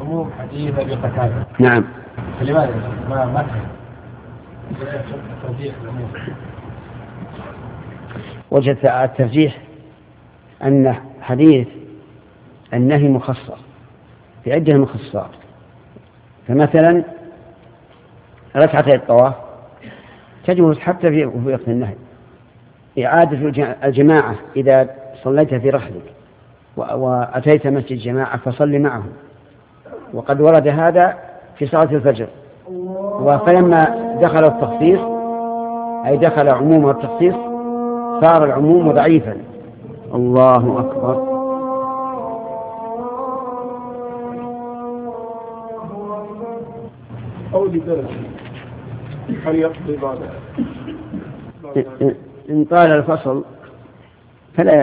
عموم حديث أبي قتادة. نعم. فلماذا ما ترجيح العموم؟ وجدت الترجيح أن حديث النهي مخصص في عدة مخصصات، فمثلا ركعتي الطواف تجوز حتى في وقت النهي. إعادة الجماعة إذا صليت في رحلك وأتيت مسجد جماعة فصل معهم، وقد ورد هذا في صلاة الفجر. فلما دخل التخصيص أي دخل عموم التخصيص صار العموم ضعيفا. الله أكبر. أو لدرجة هل يقضي بعد إن طال الفصل فلا